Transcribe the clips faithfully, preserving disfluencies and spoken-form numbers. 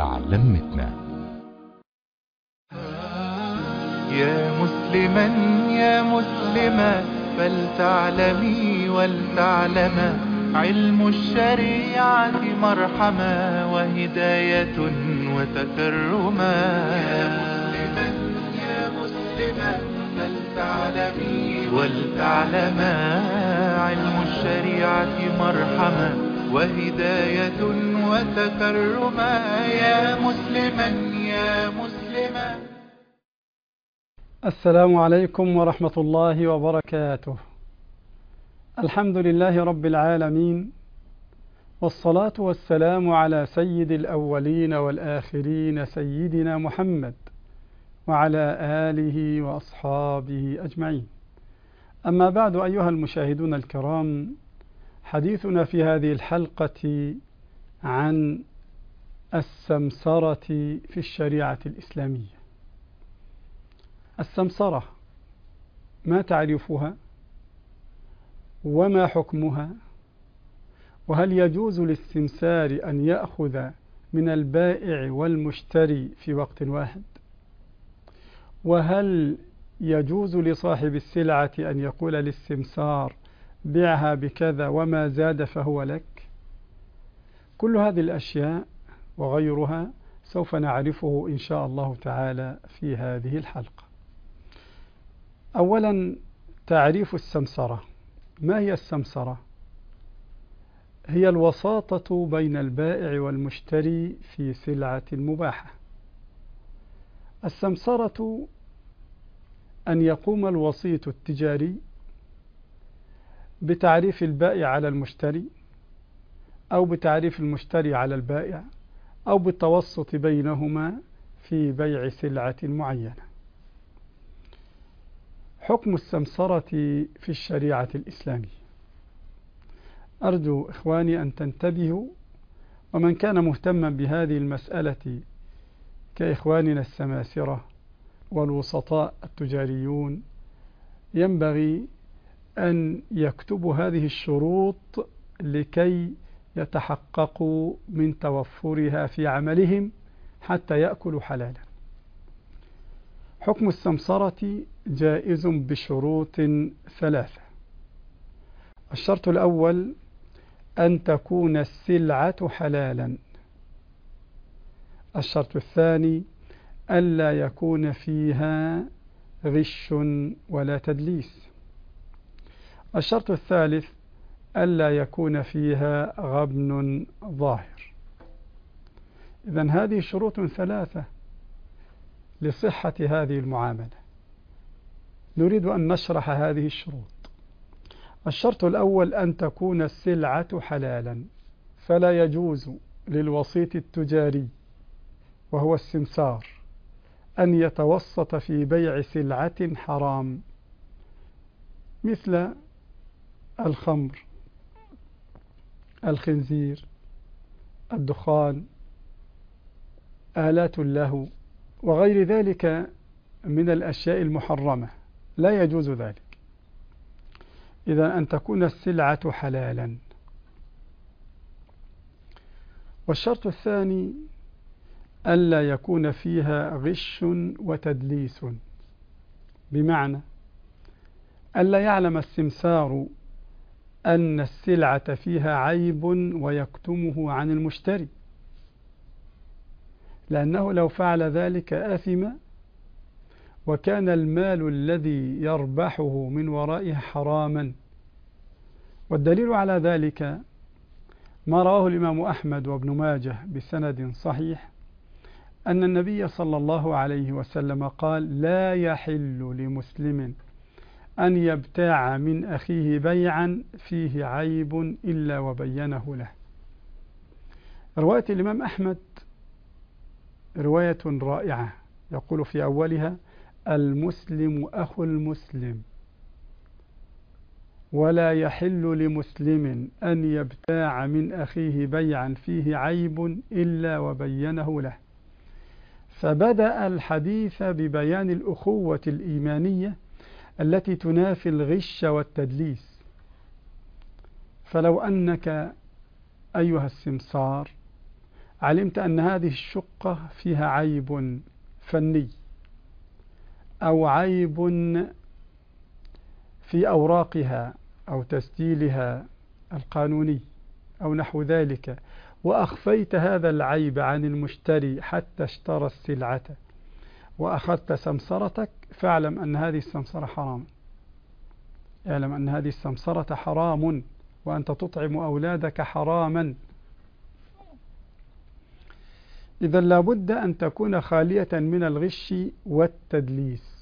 علمتنا. يا مسلما يا مسلما فلتعلمي ولتعلما علم الشريعة مرحما وهداية وتكرما. يا مسلما يا مسلما فلتعلمي ولتعلما علم الشريعة مرحما وهداية وتكرما. يا مسلما يا مسلما. السلام عليكم ورحمة الله وبركاته. الحمد لله رب العالمين، والصلاة والسلام على سيد الأولين والآخرين سيدنا محمد وعلى آله وأصحابه أجمعين. أما بعد، أيها المشاهدون الكرام، حديثنا في هذه الحلقة عن السمسرة في الشريعة الإسلامية. السمسرة، ما تعرفها؟ وما حكمها؟ وهل يجوز للسمسار أن يأخذ من البائع والمشتري في وقت واحد؟ وهل يجوز لصاحب السلعة أن يقول للسمسار بيعها بكذا وما زاد فهو لك؟ كل هذه الأشياء وغيرها سوف نعرفه إن شاء الله تعالى في هذه الحلقة. أولا، تعريف السمسرة. ما هي السمسرة؟ هي الوساطة بين البائع والمشتري في سلعة مباحة. السمسرة أن يقوم الوسيط التجاري بتعريف البائع على المشتري، أو بتعريف المشتري على البائع، أو بالتوسط بينهما في بيع سلعة معينة. حكم السمسرة في الشريعة الإسلامية. أرجو إخواني أن تنتبهوا، ومن كان مهتما بهذه المسألة كإخواننا السماسرة والوسطاء التجاريون ينبغي أن يكتبوا هذه الشروط لكي يتحققوا من توفرها في عملهم حتى يأكلوا حلالا. حكم السمسرة جائز بشروط ثلاثة. الشرط الأول أن تكون السلعة حلالا. الشرط الثاني ألا يكون فيها غش ولا تدليس. الشرط الثالث ألا يكون فيها غبن ظاهر. إذن هذه شروط ثلاثة لصحة هذه المعاملة. نريد أن نشرح هذه الشروط. الشرط الأول أن تكون السلعة حلالا، فلا يجوز للوسيط التجاري وهو السمسار أن يتوسط في بيع سلعة حرام، مثل الخمر، الخنزير، الدخان، آلات اللهو، وغير ذلك من الأشياء المحرمة. لا يجوز ذلك. إذا أن تكون السلعة حلالا. والشرط الثاني ألا يكون فيها غش وتدليس، بمعنى ألا يعلم السمسار أن السلعة فيها عيب ويكتمه عن المشتري، لأنه لو فعل ذلك آثم، وكان المال الذي يربحه من ورائه حراما. والدليل على ذلك ما رواه الإمام أحمد وابن ماجه بسند صحيح أن النبي صلى الله عليه وسلم قال: لا يحل لمسلم أن يبتاع من أخيه بيعا فيه عيب إلا وبينه له. رواية الإمام أحمد رواية رائعة، يقول في أولها: المسلم أخو المسلم، ولا يحل لمسلم أن يبتاع من أخيه بيعا فيه عيب إلا وبينه له. فبدأ الحديث ببيان الأخوة الإيمانية التي تنافي الغش والتدليس. فلو أنك أيها السمسار علمت أن هذه الشقة فيها عيب فني أو عيب في أوراقها أو تسجيلها القانوني أو نحو ذلك، وأخفيت هذا العيب عن المشتري حتى اشترى السلعة وأخذت سمسرتك، فاعلم أن هذه السمسرة حرام. اعلم أن هذه السمسرة حرام، وأنت تطعم أولادك حراما. إذا لابد أن تكون خالية من الغش والتدليس.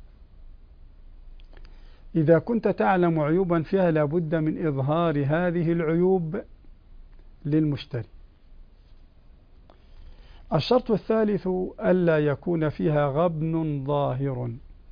إذا كنت تعلم عيوبا فيها لابد من إظهار هذه العيوب للمشتري. الشرط الثالث ألا يكون فيها غبن ظاهر.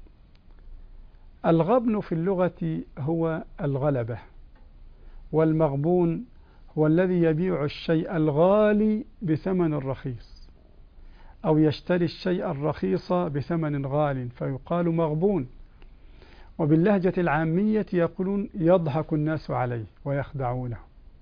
الغبن في اللغة هو الغلبة، والمغبون هو الذي يبيع الشيء الغالي بثمن رخيص، أو يشتري الشيء الرخيص بثمن غال فيقال مغبون. وباللهجة العامية يقولون يضحك الناس عليه ويخدعونه.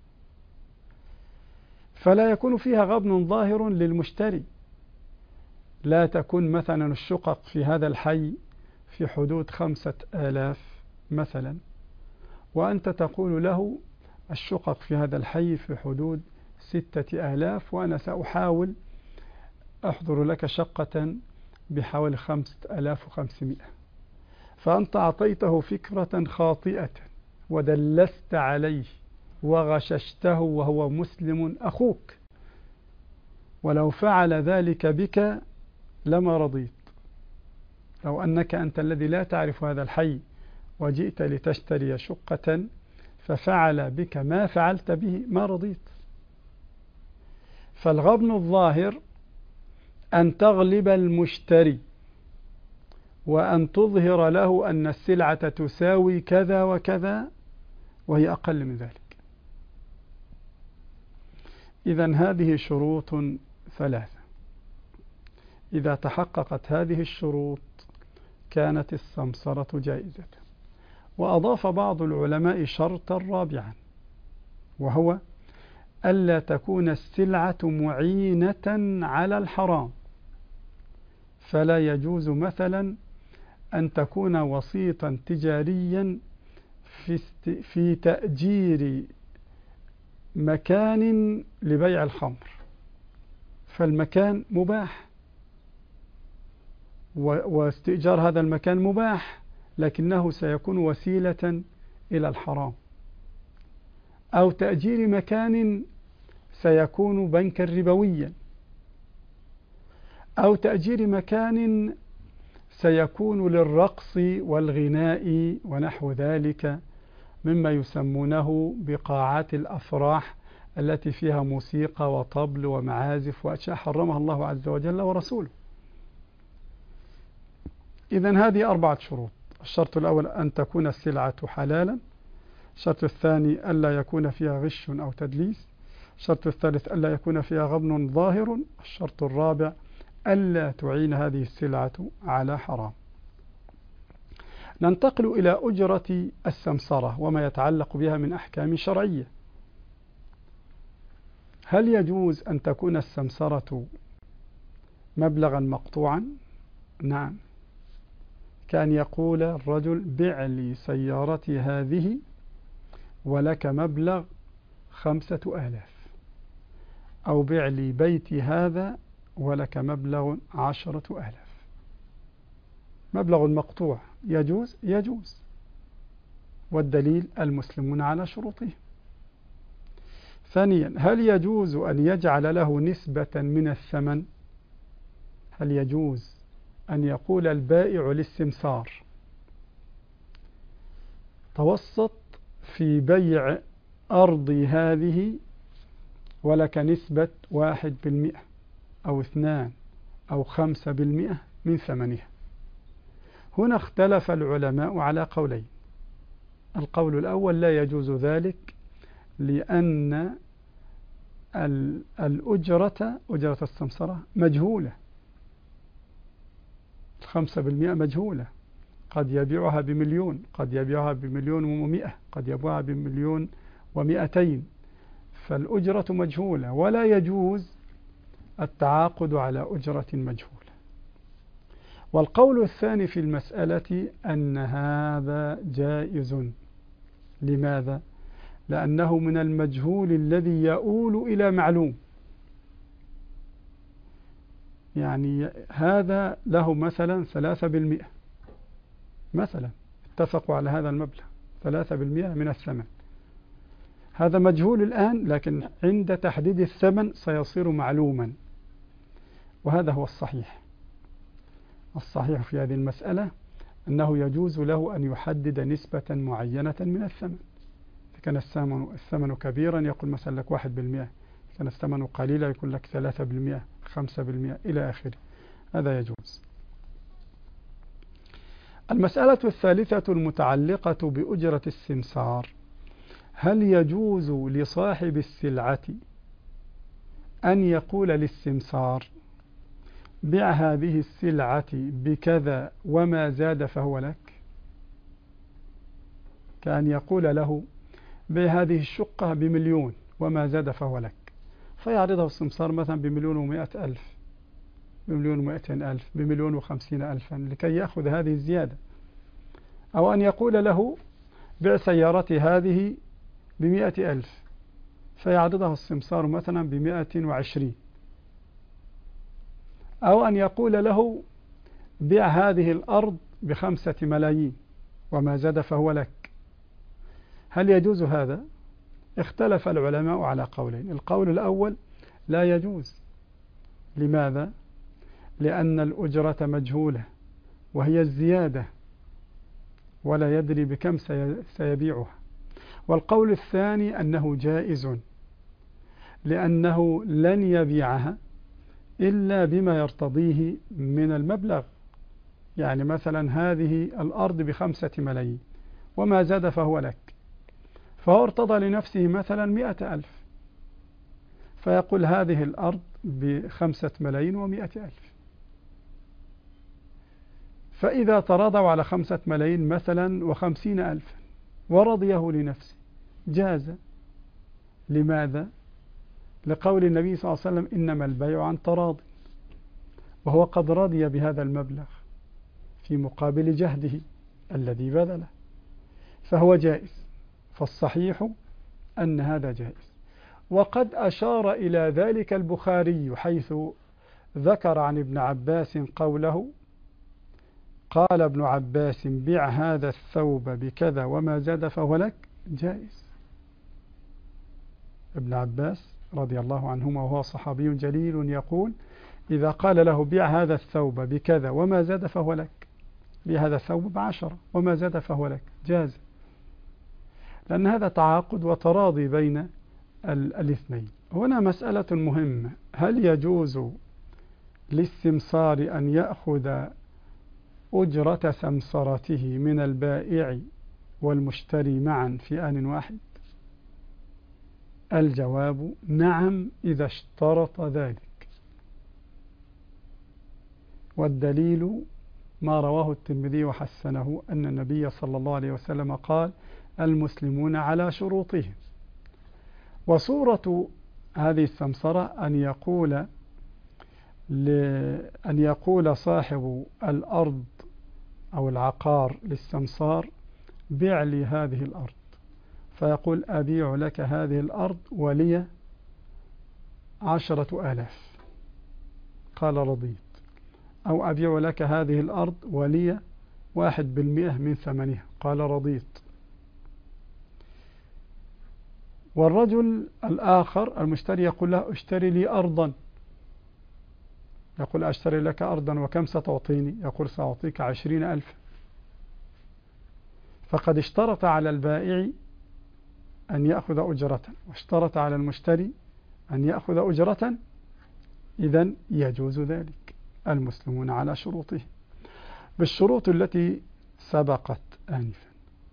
فلا يكون فيها غبن ظاهر للمشتري. لا تكون مثلا الشقق في هذا الحي في حدود خمسة آلاف مثلا، وأنت تقول له الشقق في هذا الحي في حدود ستة آلاف، وأنا سأحاول أحضر لك شقة بحوالي خمسة آلاف وخمسمائة. فأنت أعطيته فكرة خاطئة ودلست عليه وغششته وهو مسلم أخوك، ولو فعل ذلك بك لما رضيت. لو أنك أنت الذي لا تعرف هذا الحي وجئت لتشتري شقة ففعل بك ما فعلت به ما رضيت. فالغبن الظاهر أن تغلب المشتري وأن تظهر له أن السلعة تساوي كذا وكذا وهي أقل من ذلك. إذن هذه شروط ثلاثة. إذا تحققت هذه الشروط كانت السمسرة جائزة. وأضاف بعض العلماء شرطا رابعا، وهو ألا تكون السلعة معينة على الحرام. فلا يجوز مثلا أن تكون وسيطا تجاريا في, في تأجير مكان لبيع الخمر، فالمكان مباح واستئجار هذا المكان مباح، لكنه سيكون وسيلة إلى الحرام. أو تأجير مكان سيكون بنكا ربويا، أو تأجير مكان سيكون للرقص والغناء ونحو ذلك مما يسمونه بقاعات الأفراح التي فيها موسيقى وطبل ومعازف وأشياء حرمها الله عز وجل ورسوله. إذن هذه أربعة شروط. الشرط الأول أن تكون السلعة حلالا. الشرط الثاني ألا يكون فيها غش أو تدليس. الشرط الثالث ألا يكون فيها غبن ظاهر. الشرط الرابع ألا تعين هذه السلعة على حرام. ننتقل إلى أجرة السمسرة وما يتعلق بها من أحكام شرعية. هل يجوز أن تكون السمسرة مبلغا مقطوعا؟ نعم. كان يقول الرجل بع لي سيارتي هذه ولك مبلغ خمسة آلاف، أو بع لي بيتي هذا ولك مبلغ عشرة آلاف. مبلغ مقطوع يجوز؟ يجوز، والدليل المسلمون على شروطهم. ثانيا، هل يجوز أن يجعل له نسبة من الثمن؟ هل يجوز أن يقول البائع للسمسار توسط في بيع أرضي هذه ولك نسبة واحد بالمئة أو اثنان أو خمسة بالمئة من ثمنها؟ هنا اختلف العلماء على قولين. القول الأول لا يجوز ذلك، لأن الأجرة أجرة السمسرة مجهولة. الخمسة بالمئة مجهولة، قد يبيعها بمليون، قد يبيعها بمليون ومئة، قد يبيعها بمليون ومئتين، فالأجرة مجهولة. ولا يجوز التعاقد على أجرة مجهولة. والقول الثاني في المسألة أن هذا جائز. لماذا؟ لأنه من المجهول الذي يؤول إلى معلوم. يعني هذا له مثلا ثلاثة بالمئة مثلا، اتفقوا على هذا المبلغ ثلاثة بالمئة من الثمن. هذا مجهول الآن، لكن عند تحديد الثمن سيصير معلوما، وهذا هو الصحيح. الصحيح في هذه المسألة أنه يجوز له أن يحدد نسبة معينة من الثمن. إذا كان الثمن, الثمن كبيرا يقول مثلا لك واحد بالمئة، إذا كان الثمن قليلا يقول لك ثلاثة بالمئة، خمسة بالمئة إلى آخره. هذا يجوز. المسألة الثالثة المتعلقة بأجرة السمسار: هل يجوز لصاحب السلعة أن يقول للسمسار بع هذه السلعة بكذا وما زاد فهو لك؟ كأن يقول له بع هذه الشقة بمليون وما زاد فهو لك، فيعرضه السمسار مثلا بمليون ومائة ألف، بمليون ومائتين ألف، بمليون وخمسين ألفا، لكي يأخذ هذه الزيادة. أو أن يقول له بع سيارتي هذه بمائة ألف، فيعرضه السمسار مثلا بمائة وعشرين. أو أن يقول له بع هذه الأرض بخمسة ملايين وما زاد فهو لك. هل يجوز هذا؟ اختلف العلماء على قولين. القول الأول: لا يجوز. لماذا؟ لأن الأجرة مجهولة وهي الزيادة، ولا يدري بكم سيبيعها. والقول الثاني أنه جائز، لأنه لن يبيعها إلا بما يرتضيه من المبلغ. يعني مثلا هذه الأرض بخمسة ملايين وما زاد فهو لك، فهو ارتضى لنفسه مثلا مئة ألف، فيقول هذه الأرض بخمسة ملايين ومئة ألف. فإذا تراضوا على خمسة ملايين مثلا وخمسين ألفا ورضيه لنفسه جاز. لماذا؟ لقول النبي صلى الله عليه وسلم: إنما البيع عن تراض، وهو قد رضي بهذا المبلغ في مقابل جهده الذي بذله، فهو جائز. فالصحيح أن هذا جائز. وقد أشار إلى ذلك البخاري حيث ذكر عن ابن عباس قوله: قال ابن عباس بع هذا الثوب بكذا وما زاد فهو لك، جائز. ابن عباس رضي الله عنهما وهو صحابي جليل يقول: إذا قال له بيع هذا الثوب بكذا وما زاد فهو لك، بيع هذا الثوب بعشرة وما زاد فهو لك، جاز. لأن هذا تعاقد وتراضي بين الاثنين. هنا مسألة مهمة: هل يجوز للسمسار أن يأخذ أجرة سمسرته من البائع والمشتري معا في آن واحد؟ الجواب: نعم، إذا اشترط ذلك. والدليل ما رواه الترمذي وحسنه أن النبي صلى الله عليه وسلم قال: المسلمون على شروطهم. وصورة هذه السمسرة أن يقول أن يقول صاحب الأرض أو العقار للسمسار: بيع لي هذه الأرض، فيقول: أبيع لك هذه الأرض ولي عشرة آلاف، قال رضيت. أو أبيع لك هذه الأرض ولي واحد بالمئة من ثمنها، قال رضيت. والرجل الآخر المشتري يقول له: اشتري لي أرضا، يقول: أشتري لك أرضا وكم ستعطيني؟ يقول: سأعطيك عشرين ألف. فقد اشترط على البائع أن يأخذ أجرة، واشترط على المشتري أن يأخذ أجرة، إذن يجوز ذلك. المسلمون على شروطهم بالشروط التي سبقت آنفا.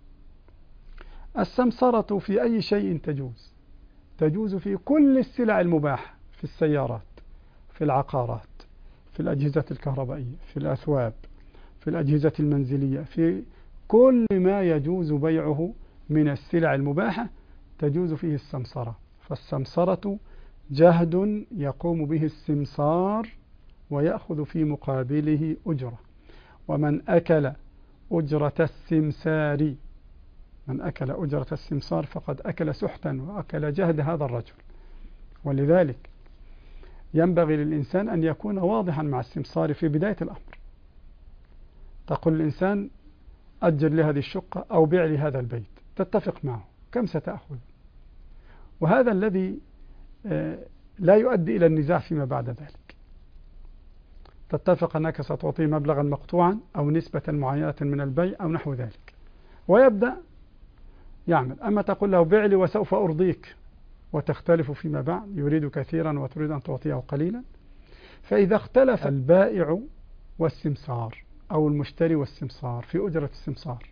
السمسرة في أي شيء تجوز، تجوز في كل السلع المباحة، في السيارات، في العقارات، في الأجهزة الكهربائية، في الأثواب، في الأجهزة المنزلية، في كل ما يجوز بيعه من السلع المباحة تجوز فيه السمسرة. فالسمسرة جهد يقوم به السمسار ويأخذ في مقابله أجرة. ومن أكل أجرة السمسار من أكل أجرة السمسار فقد أكل سحتا وأكل جهد هذا الرجل. ولذلك ينبغي للإنسان أن يكون واضحا مع السمسار في بداية الأمر. تقول الإنسان أجر لي هذه الشقة أو بيع لي هذا البيت، تتفق معه كم ستأخذ، وهذا الذي لا يؤدي إلى النزاع فيما بعد ذلك. تتفق أنك ستعطي مبلغا مقطوعا أو نسبة معينة من البيع أو نحو ذلك، ويبدأ يعمل. أما تقول له بيع لي وسوف أرضيك، وتختلف فيما بعد، يريد كثيرا وتريد أن تعطيه قليلا. فإذا اختلف البائع والسمسار أو المشتري والسمسار في أجرة السمسار،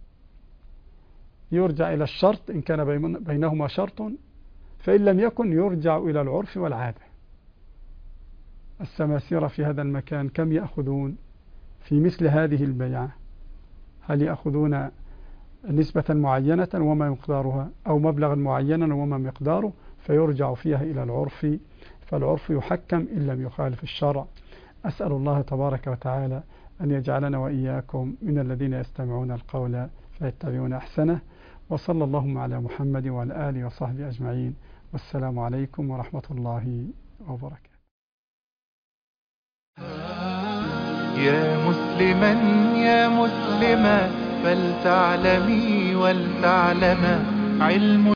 يرجع إلى الشرط إن كان بينهما شرط، فإن لم يكن يرجع إلى العرف والعادة. السماسرة في هذا المكان كم يأخذون في مثل هذه البيعة؟ هل يأخذون نسبة معينة وما مقدارها، أو مبلغا معينا وما مقداره؟ فيرجع فيها إلى العرف، فالعرف يحكم إن لم يخالف الشرع. أسأل الله تبارك وتعالى أن يجعلنا وإياكم من الذين يستمعون القول فيتبعون أحسنه. وصلى اللهم على محمد وعلى آله وصحبه أجمعين، والسلام عليكم ورحمة الله وبركاته. يا مسلما يا مسلما فلتعلمي ولتعلم علم